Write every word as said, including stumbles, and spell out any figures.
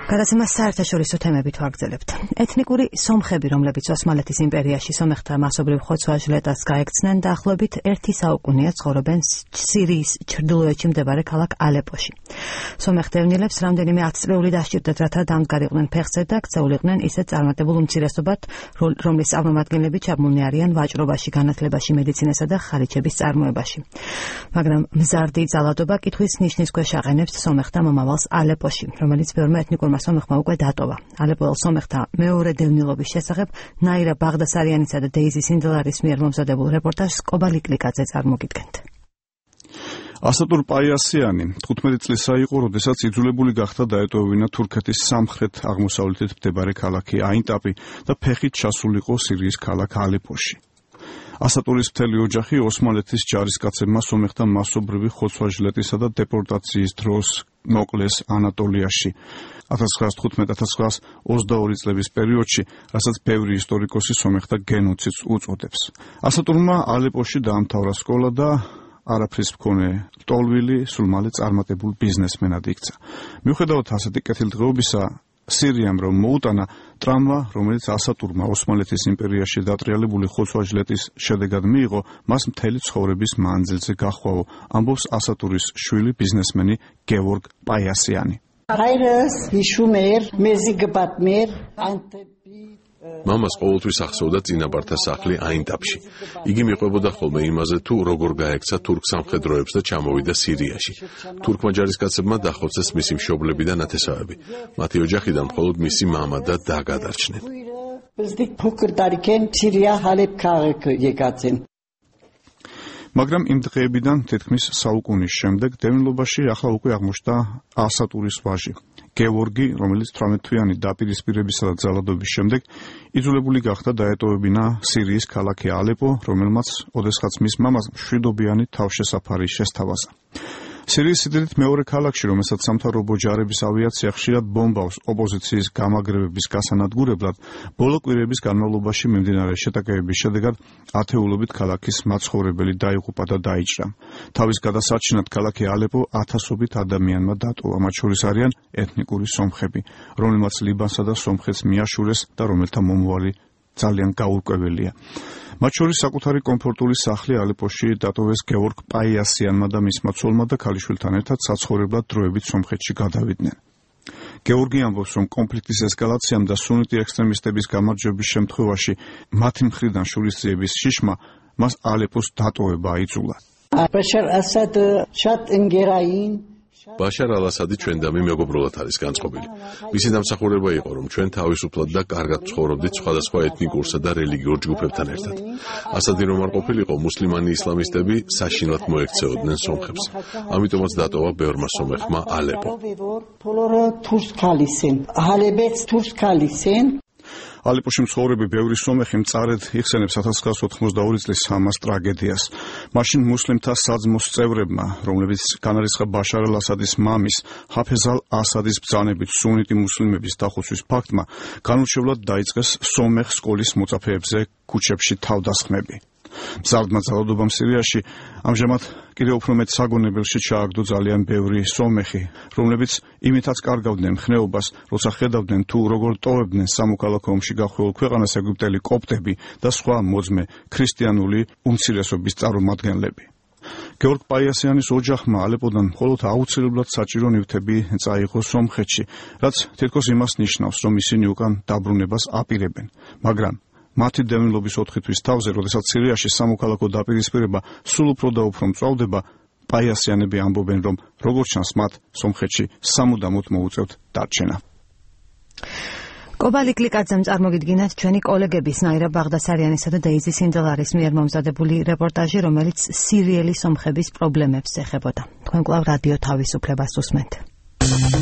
გადაცემას საერთაშორისო თემებით ვაგრძელებთ. ეთნიკური სომხები, რომლებიც ოსმალეთის იმპერიაში სომეხთა მასობრივ ხოცვა-ჟლეტას გაექცნენ, დაახლოებით ერთი საუკუნეა ცხოვრობენ სირიის ჩრდილოეთში მდებარე ქალაქ ალეპოში. სომეხ დევნილებს რამდენიმე ათწლეული დასჭირდათ, რათა დამდგარიყვნენ ფეხზე და ქცეულიყვნენ ისეთ წარმატებულ უმცირესობად, რომლის წარმომადგენლები ჩაბმულნი არიან ვაჭრობაში, განათლებაში, მედიცინასა და ხალიჩების წარმოებაში. მაგრამ მზარდი ძალადობა კითხვის ნიშნის ქვეშ აყენებს სომეხთა მომავალს ალეპოში, რომელიც ბევრმა ეთნიკურმა სომეხმა უკვე დატოვა. ალეპოელ სომეხთა მეორე დევნილობის შესახებ ნაირა ბაღდასარიანისა და დეიზი სინდელარის მიერ მომზადებულ რეპორტაჟს კობალი კლიკაძე წარმოგიდგენთ. ასატურ პაიასიანი თხუთმეტი წლისა იყო, როდესაც იძულებული გახდა დაეტოვებინა თურქეთის სამხრეთ აღმოსავლეთით მდებარე ქალაქი აინტაპი და ფეხით ჩასულიყო სირიის ქალაქ ალეპოში. ასატურის მთელი ოჯახი ოსმალეთის ჯარისკაცებმა სომეხთა მასობრივი ხოცვა-ჟლეტისა და დეპორტაციის დროს მოკლეს ანატოლიაში ათას ცხრაას თხუთმეტ ათას ცხრაას ოცდაორი წლების პერიოდში, რასაც ბევრი ისტორიკოსი სომეხთა გენოციდს უწოდებს. ასატურმა ალეპოში დაამთავრა სკოლა და არაფრის მქონე ლტოლვილი სულ მალე წარმატებულ ბიზნესმენად იქცა. მიუხედავად ასეთი კეთილდღეობისა, სირიამ რომ მოუტანა ტრამვა, რომელიც ასატურმა ოსმალეთის იმპერიაში დატრიალებული ხოცვა-ჟლეტის შედეგად მიიღო, მას მთელი ცხოვრების მანძილზე გახვაო, ამბობს ასატურის შვილი ბიზნესმენი გევორგ პაიასიანი. მამას ყოველთვის ახსოვდა წინაპართა სახლი აინტაპში. იგი მიყვებოდა ხოლმე იმაზე, თუ როგორ გაექცა თურქ სამხედროებს და ჩამოვიდა სირიაში. თურქმა ჯარისკაცებმა დახოცეს მისი მშობლები და ნათესავები. მათი ოჯახიდან მხოლოდ მისი მამა და და გადარჩნენ. მაგრამ იმ დღეებიდან თითქმის საუკუნის შემდეგ დევნილობაში ახლა უკვე აღმოჩნდა ასატურის ვაჟი გევორგი, რომელიც თვრამეტთვიანი დაპირისპირებისა და ძალადობის შემდეგ იძულებული გახდა დაეტოვებინა სირიის ქალაქი ალეპო, რომელმაც ოდესღაც მის მამას მშვიდობიანი თავშესაფარი შესთავაზა. სირიის სიდიდით მეორე ქალაქში, რომელსაც სამთავრობო ჯარების ავიაცია ხშირად ბომბავს ოპოზიციის გამაგრებების გასანადგურებლად, ბოლო კვირების განმავლობაში მიმდინარე შეტაკებების შედეგად ათეულობით ქალაქის მაცხოვრებელი დაიღუპა და დაიჭრა. თავის გადასარჩენად ქალაქი ალეპო ათასობით ადამიანმა დატოვა, მათ შორის არიან ეთნიკური სომხები, რომელმაც ლიბანსა და სომხეთს მიაშურეს და რომელთა მომავალი ძალიან გაურკვეველია. მათ შორის საკუთარი კომფორტული სახლი ალეპოში დატოვეს გევორგ პაიასიანმა და მისმა ცოლმა და ქალიშვილთან ერთად საცხოვრებლად დროებით სომხეთში გადავიდნენ. გევორგი ამბობს, რომ კონფლიქტის ესკალაციამ და სუნიტი ექსტრემისტების გამარჯვების შემთხვევაში მათი მხრიდან შურისძიების შიშმა მას ალეპოს დატოვება აიძულა. ბაშარ ალ-ასადი ჩვენდამი მეგობრულად არის განწყობილი. მისი დამსახურება იყო, რომ ჩვენ თავისუფლად და კარგად ცხოვრობდით სხვადასხვა ეთნიკურსა და რელიგიურ ჯგუფებთან ერთად. ასადი რომ არ ყოფილიყო, მუსლიმანი ისლამისტები საშინლად მოექცეოდნენ სომხებს. ამიტომაც დატოვა ბევრმა სომეხმა ალეპო. ალეპოში მცხოვრები ბევრი სომეხი მწარედ იხსენებს ათას ცხრაას ოთხმოცდაორი წლის ამას ტრაგედიას. მაშინ მუსლიმთა საძმოს წევრებმა, რომლებიც განარისხა ბაშარ ალ-ასადის მამის, ჰაფეზ ალ-ასადის ბრძანებით სუნიტი მუსლიმების დახოცვის ფაქტმა, განურჩევლად დაიწყეს სომეხ სკოლის მოწაფეებზე ქუჩებში თავდასხმები. მზარდმა ძალადობამ სირიაში ამჟამად კიდევ უფრო მეტ საგონებელში ჩააგდო ძალიან ბევრი სომეხი, რომლებიც იმითაც კარგავდნენ მხნეობას, როცა ხედავდნენ თუ როგორ ტოვებდნენ სამოქალაქო ომში გახვეულ ქვეყანას ეგვიპტელი კოპტები და სხვა მოძმე ქრისტიანული უმცირესობის წარმომადგენლები. გევორგ პაიასიანის ოჯახმა ალეპოდან მხოლოდ აუცილებლად საჭირო ნივთები წაიღო სომხეთში, რაც თითქოს იმას ნიშნავს, რომ ისინი უკან დაბრუნებას აპირებენ, მაგრამ მათი დევნილობის ოთხი თვის თავზე, როდესაც სირიაში სამოქალაქო დაპირისპირება სულ უფრო და უფრო მწვავდება, პაიასიანები ამბობენ, რომ როგორც ჩანს მათ სომხეთში სამუდამოდ მოუწევთ დარჩენა. კობალი კლიკაძემ წარმოგიდგინათ ჩვენი კოლეგების ნაირა ბაღდასარიანისა და დეიზი სინდელარის მიერ მომზადებული რეპორტაჟი, რომელიც სირიელი სომხების პრობლემებს ეხებოდა. თქვენ კვლავ რადიო თავისუფლებას უსმენთ.